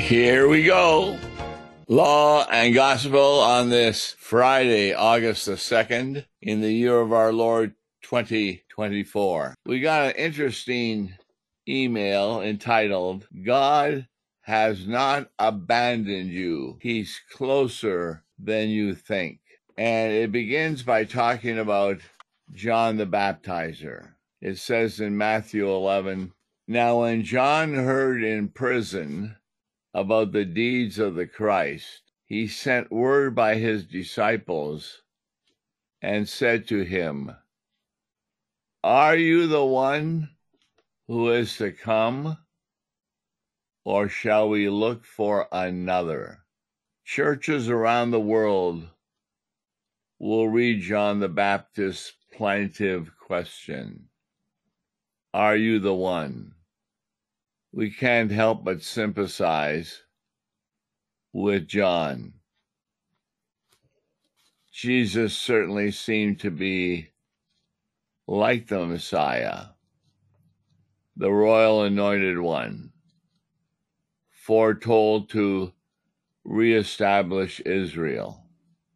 Here we go. Law and Gospel on this Friday, August the 2nd, in the year of our Lord 2024. We got an interesting email entitled, God has not abandoned you. He's closer than you think. And it begins by talking about John the Baptizer. It says in Matthew 11, Now when John heard in prison about the deeds of the Christ, he sent word by his disciples and said to him, Are you the one who is to come, or shall we look for another? Churches around the world will read John the Baptist's plaintive question, Are you the one? We can't help but sympathize with John. Jesus certainly seemed to be like the Messiah, the royal anointed one, foretold to reestablish Israel.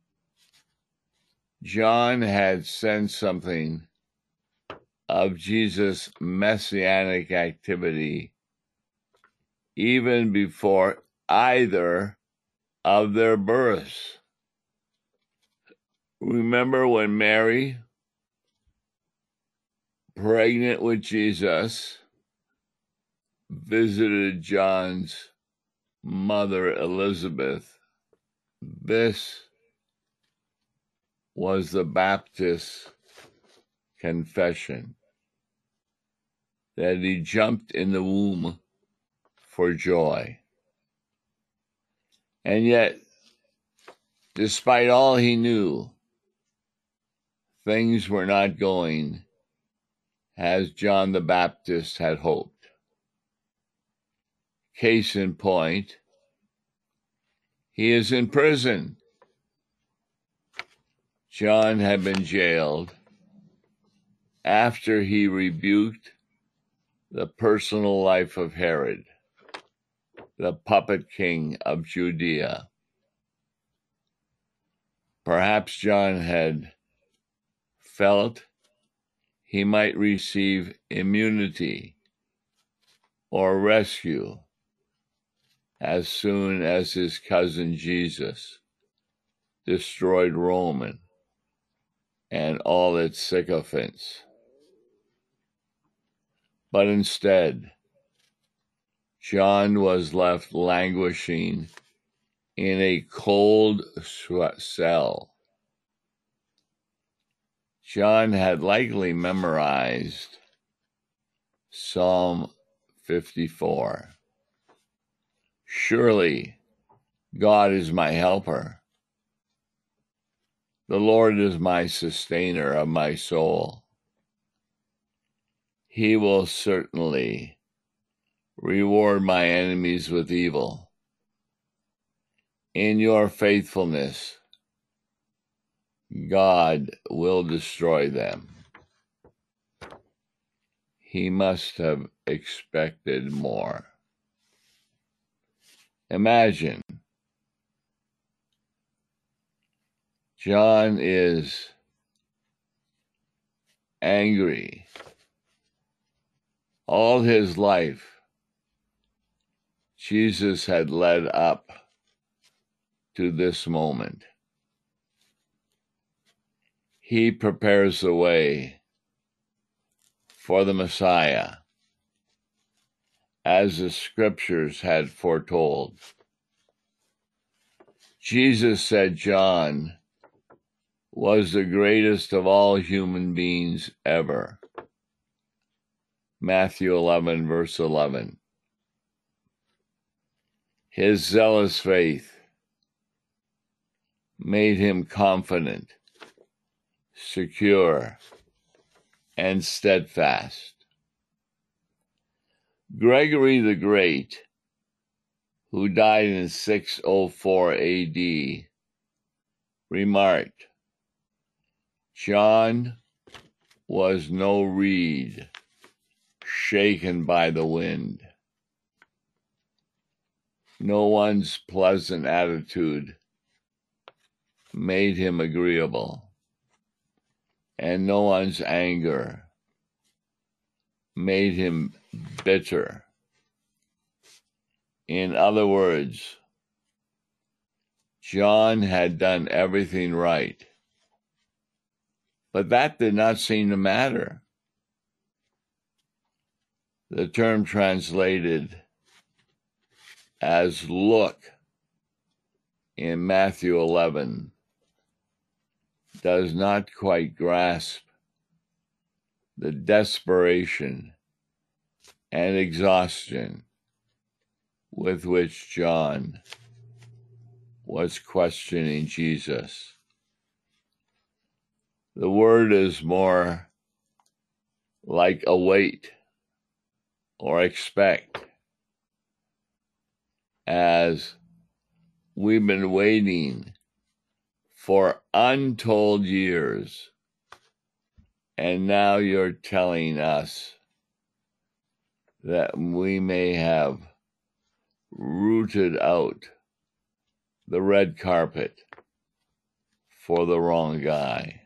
John had sensed something of Jesus' messianic activity even before either of their births. Remember when Mary, pregnant with Jesus, visited John's mother Elizabeth? This was the Baptist's confession, that he jumped in the womb for joy. And yet, despite all he knew, things were not going as John the Baptist had hoped. Case in point, he is in prison. John had been jailed after he rebuked the personal life of Herod, the puppet king of Judea. Perhaps John had felt he might receive immunity or rescue as soon as his cousin Jesus destroyed Rome and all its sycophants. But instead, John was left languishing in a cold cell. John had likely memorized Psalm 54. Surely God is my helper. The Lord is my sustainer of my soul. He will certainly reward my enemies with evil. In your faithfulness, God will destroy them. He must have expected more. Imagine, John is angry. All his life, Jesus had led up to this moment. He prepares the way for the Messiah, as the scriptures had foretold. Jesus said John was the greatest of all human beings ever. Matthew 11, verse 11. His zealous faith made him confident, secure, and steadfast. Gregory the Great, who died in 604 AD, remarked, John was no reed shaken by the wind. No one's pleasant attitude made him agreeable, and no one's anger made him bitter. In other words, John had done everything right, but that did not seem to matter. The term translated as look in Matthew 11 does not quite grasp the desperation and exhaustion with which John was questioning Jesus. The word is more like await or expect, as we've been waiting for untold years, and now you're telling us that we may have rooted out the red carpet for the wrong guy.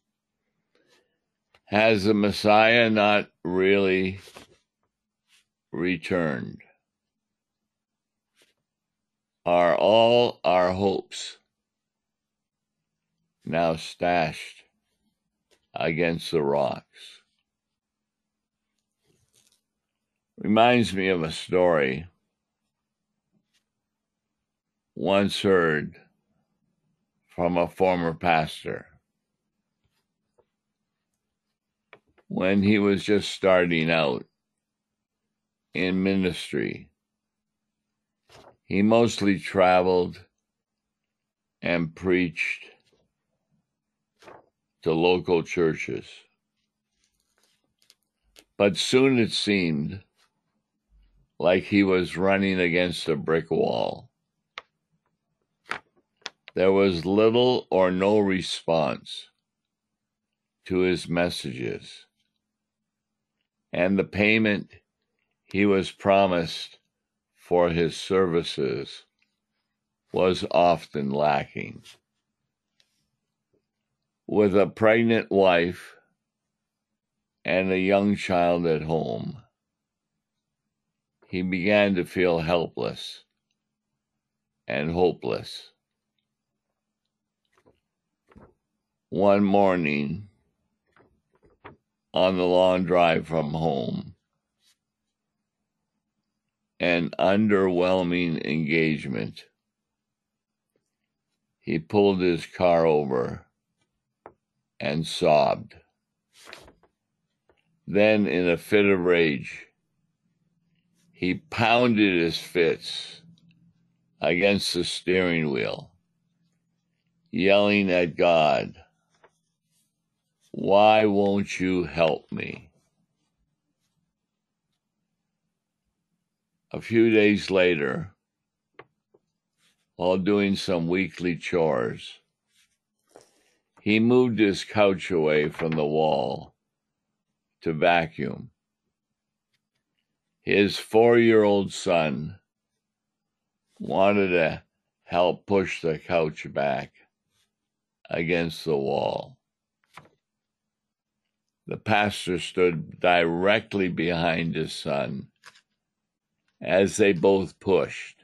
Has the Messiah not really returned? Are all our hopes now stashed against the rocks? Reminds me of a story once heard from a former pastor. When he was just starting out in ministry, he mostly traveled and preached to local churches. But soon it seemed like he was running against a brick wall. There was little or no response to his messages, and the payment he was promised for his services was often lacking. With a pregnant wife and a young child at home, he began to feel helpless and hopeless. One morning, on the long drive from home, an underwhelming engagement, he pulled his car over and sobbed. Then, in a fit of rage, he pounded his fists against the steering wheel, yelling at God, "Why won't you help me?" A few days later, while doing some weekly chores, he moved his couch away from the wall to vacuum. His 4-year-old son wanted to help push the couch back against the wall. The pastor stood directly behind his son as they both pushed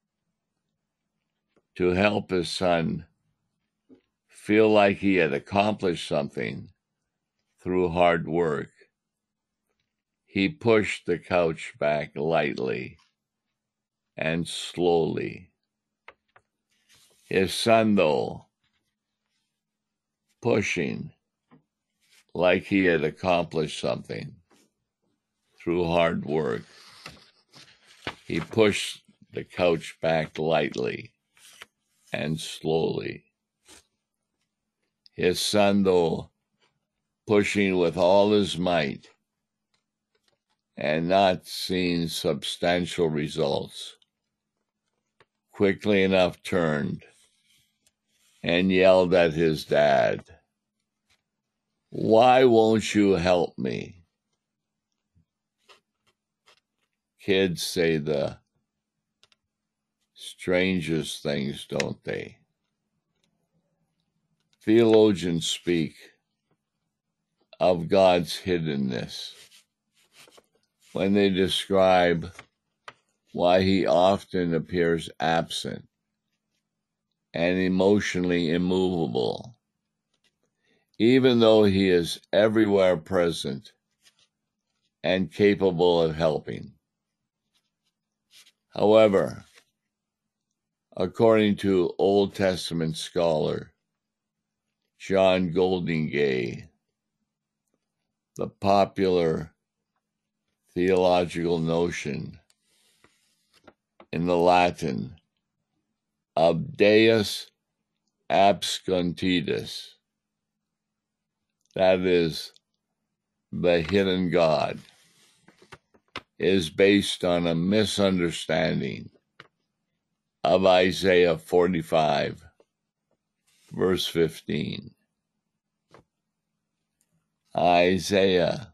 to help his son feel like he had accomplished something through hard work. He pushed the couch back lightly and slowly. His son, though, pushing like he had accomplished something through hard work, he pushed the couch back lightly and slowly. His son, though, pushing with all his might and not seeing substantial results, quickly enough turned and yelled at his dad, "Why won't you help me?" Kids say the strangest things, don't they? Theologians speak of God's hiddenness when they describe why he often appears absent and emotionally immovable, even though he is everywhere present and capable of helping. However, according to Old Testament scholar John Goldingay, the popular theological notion in the Latin of Deus absconditus, that is, the hidden God, is based on a misunderstanding of Isaiah 45, verse 15. Isaiah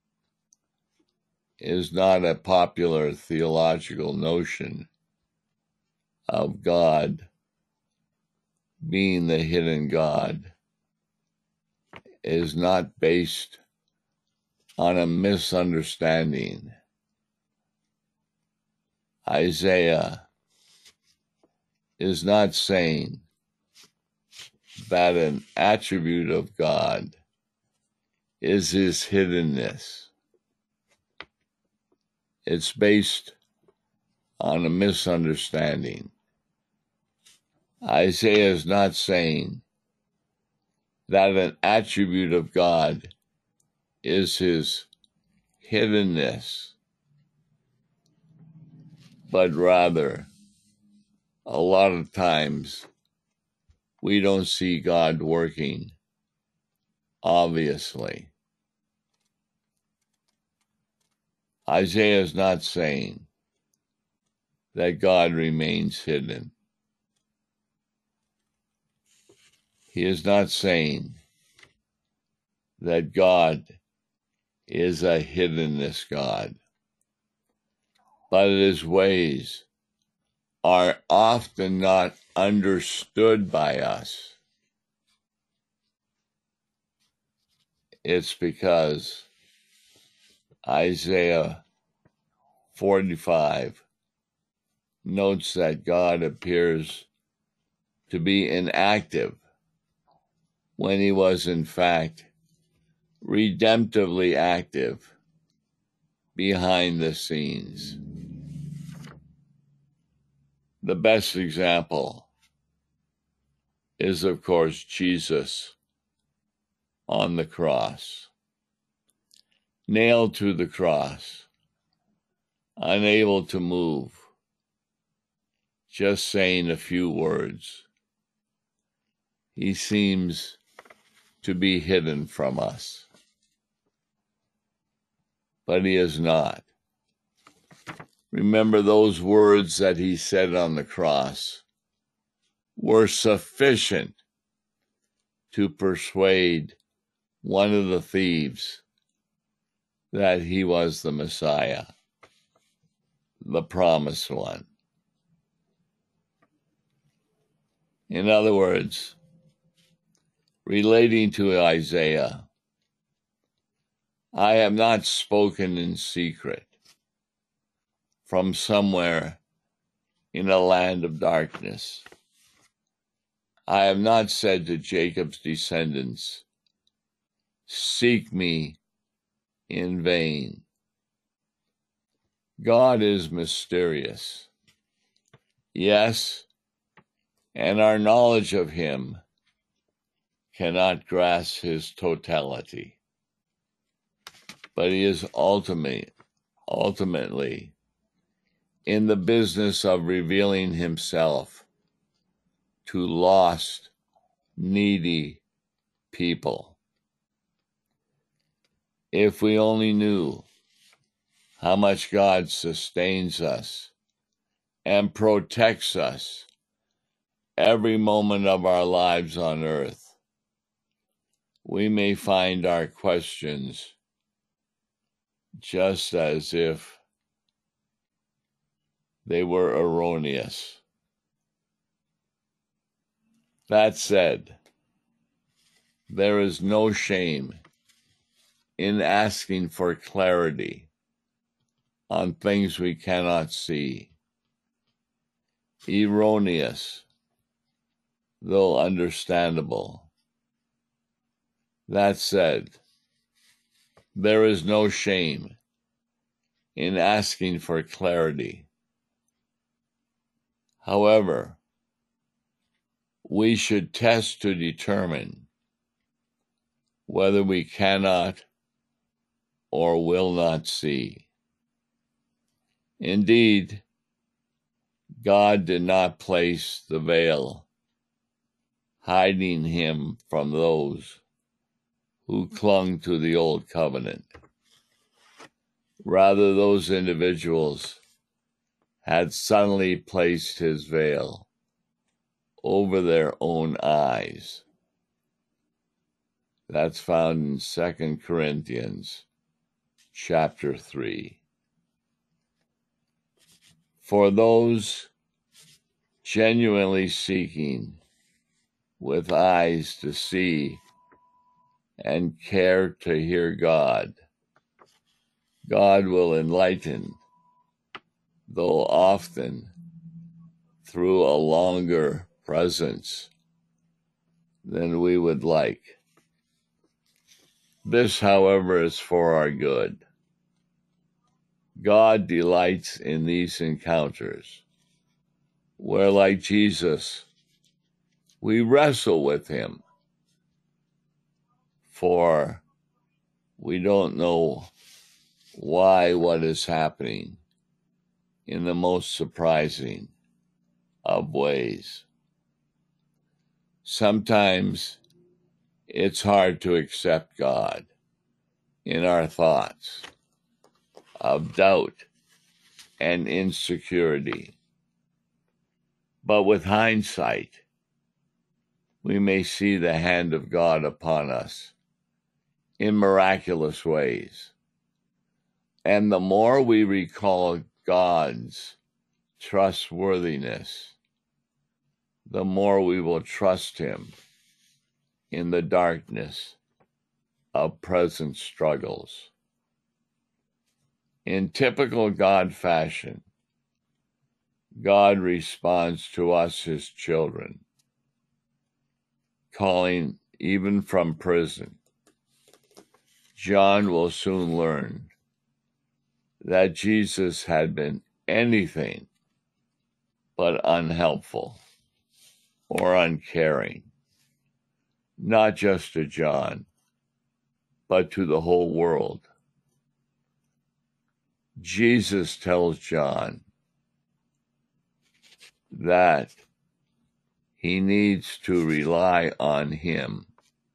is not a popular theological notion of God being the hidden God. It is not based on a misunderstanding. Isaiah is not saying that an attribute of God is his hiddenness. It's based on a misunderstanding. Isaiah is not saying that an attribute of God is his hiddenness, but rather, a lot of times, we don't see God working, obviously. Isaiah is not saying that God remains hidden. He is not saying that God is a hiddenness God, but his ways are often not understood by us. It's because Isaiah 45 notes that God appears to be inactive when he was in fact redemptively active behind the scenes. The best example is, of course, Jesus on the cross, nailed to the cross, unable to move, just saying a few words. He seems to be hidden from us, but he is not. Remember, those words that he said on the cross were sufficient to persuade one of the thieves that he was the Messiah, the promised one. In other words, relating to Isaiah, I have not spoken in secret from somewhere in a land of darkness. I have not said to Jacob's descendants, seek me in vain. God is mysterious, yes, and our knowledge of him cannot grasp his totality. But he is ultimately in the business of revealing himself to lost, needy people. If we only knew how much God sustains us and protects us every moment of our lives on earth, we may find our questions just as if they were erroneous. That said, there is no shame in asking for clarity on things we cannot see, erroneous, though understandable. That said, there is no shame in asking for clarity. However, we should test to determine whether we cannot or will not see. Indeed, God did not place the veil, hiding him from those who clung to the old covenant. Rather, those individuals had suddenly placed his veil over their own eyes. That's found in 2 Corinthians chapter 3. For those genuinely seeking with eyes to see and care to hear God, God will enlighten, though often through a longer presence than we would like. This, however, is for our good. God delights in these encounters, where, like Jesus, we wrestle with him, for we don't know why what is happening in the most surprising of ways. Sometimes it's hard to accept God in our thoughts of doubt and insecurity. But with hindsight, we may see the hand of God upon us in miraculous ways. And the more we recall God's trustworthiness, the more we will trust him in the darkness of present struggles. In typical God fashion, God responds to us, his children, calling even from prison. John will soon learn that Jesus had been anything but unhelpful or uncaring, not just to John, but to the whole world. Jesus tells John that he needs to rely on him,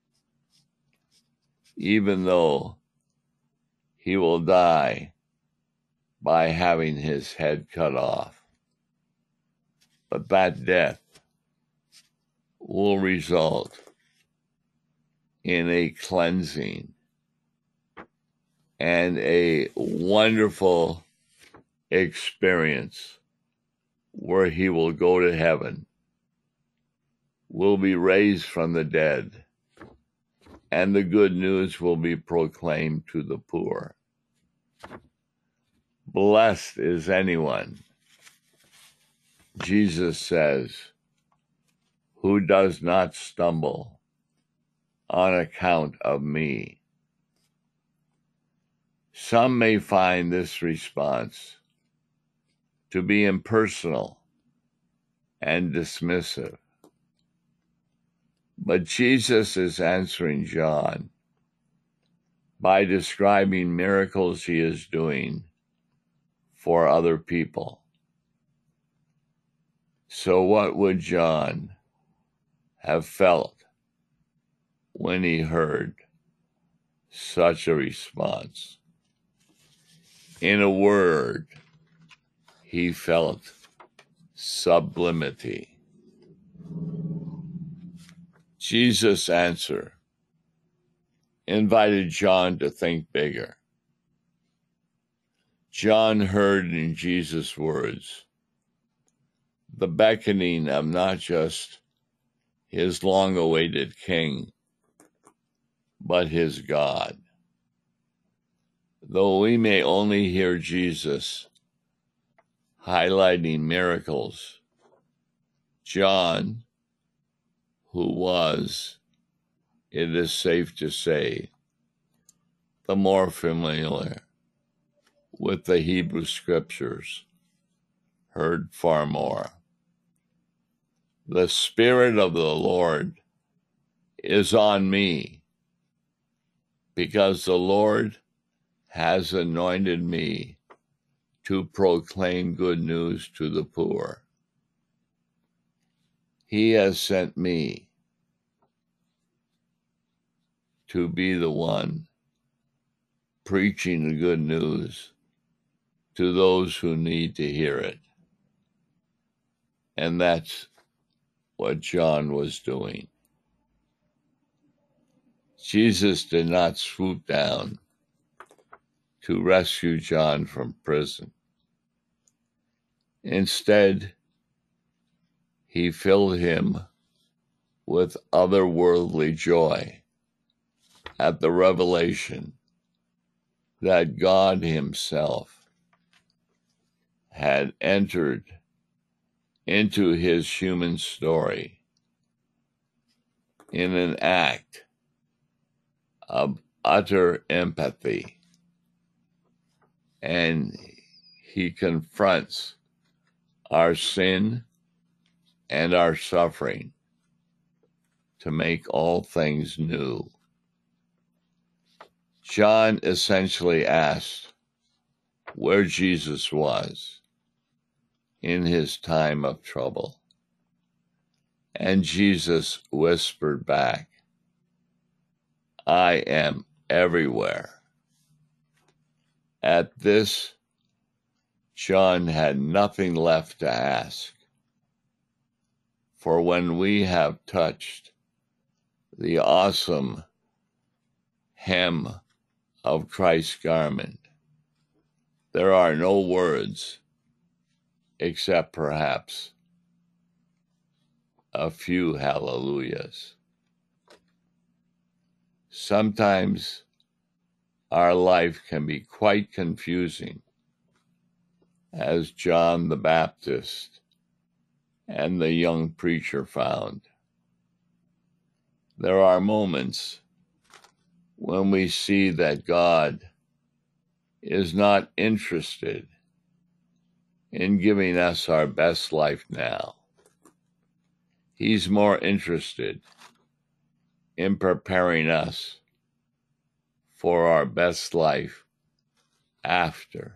even though he will die by having his head cut off. But that death will result in a cleansing and a wonderful experience where he will go to heaven, will be raised from the dead, and the good news will be proclaimed to the poor. Blessed is anyone, Jesus says, who does not stumble on account of me. Some may find this response to be impersonal and dismissive, but Jesus is answering John by describing miracles he is doing for other people. So what would John have felt when he heard such a response? In a word, he felt sublimity. Jesus' answer invited John to think bigger. John heard in Jesus' words the beckoning of not just his long-awaited king, but his God. Though we may only hear Jesus highlighting miracles, John, who was, it is safe to say, the more familiar with the Hebrew Scriptures, heard far more. The Spirit of the Lord is on me, because the Lord has anointed me to proclaim good news to the poor. He has sent me to be the one preaching the good news to those who need to hear it. And that's what John was doing. Jesus did not swoop down to rescue John from prison. Instead, he filled him with otherworldly joy at the revelation that God himself had entered into his human story in an act of utter empathy. And he confronts our sin and our suffering to make all things new. John essentially asked where Jesus was in his time of trouble. And Jesus whispered back, I am everywhere. At this, John had nothing left to ask. For when we have touched the awesome hem of Christ's garment, there are no words except perhaps a few hallelujahs. Sometimes our life can be quite confusing, as John the Baptist and the young preacher found. There are moments when we see that God is not interested in giving us our best life now. He's more interested in preparing us for our best life after.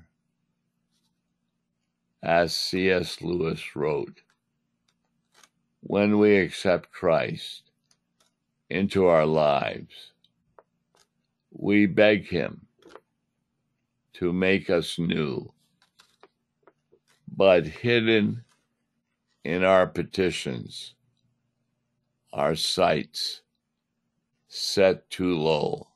As C.S. Lewis wrote, when we accept Christ into our lives, we beg him to make us new, but hidden in our petitions, our sights set too low.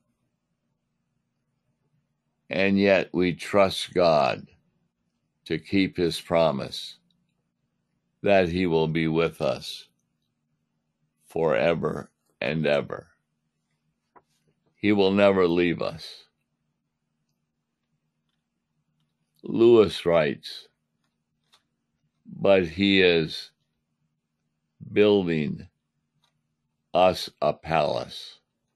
And yet we trust God to keep his promise that he will be with us forever and ever. He will never leave us. Lewis writes, but he is building us a palace.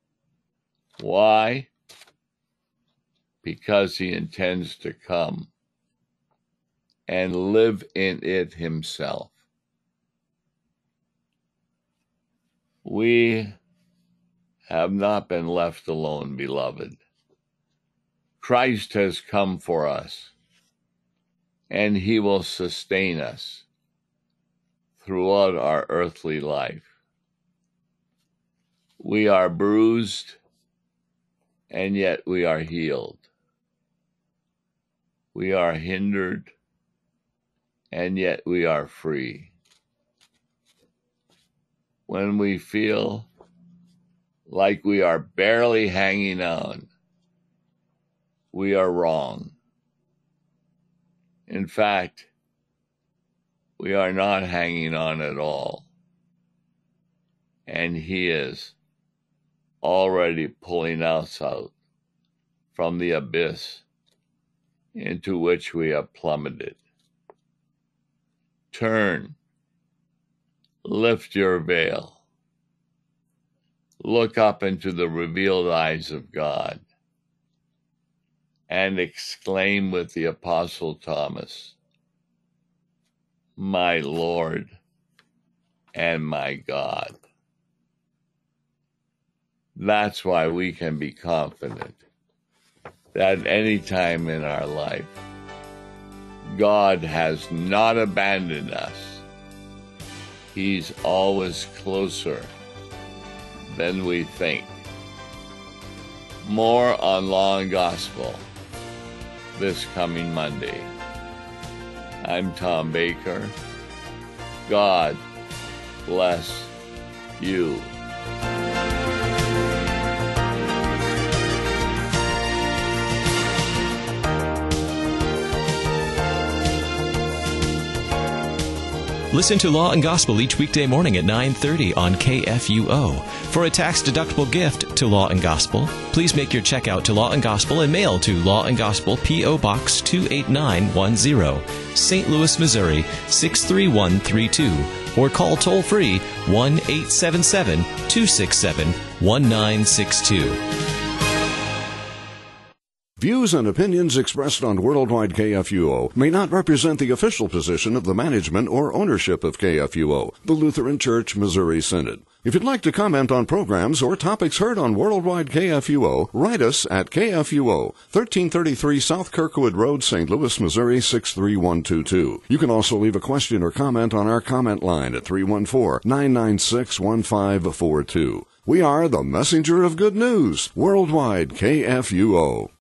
Why? Because he intends to come and live in it himself. We have not been left alone, beloved. Christ has come for us, and he will sustain us throughout our earthly life. We are bruised, and yet we are healed. We are hindered, and yet we are free. When we feel like we are barely hanging on, we are wrong. In fact, we are not hanging on at all. and He is already pulling us out from the abyss into which we have plummeted. Turn, lift your veil, look up into the revealed eyes of God, and exclaim with the Apostle Thomas, "My Lord and my God." That's why we can be confident that at any time in our life, God has not abandoned us. He's always closer than we think. More on Law and Gospel this coming Monday. I'm Tom Baker. God bless you. Listen to Law and Gospel each weekday morning at 9:30 on KFUO. For a tax-deductible gift to Law and Gospel, please make your check out to Law and Gospel and mail to Law and Gospel, P.O. Box 28910, St. Louis, Missouri 63132, or call toll-free 1-877-267-1962. Views and opinions expressed on Worldwide KFUO may not represent the official position of the management or ownership of KFUO, the Lutheran Church Missouri Synod. If you'd like to comment on programs or topics heard on Worldwide KFUO, write us at KFUO, 1333 South Kirkwood Road, St. Louis, Missouri 63122. You can also leave a question or comment on our comment line at 314-996-1542. We are the messenger of good news, Worldwide KFUO.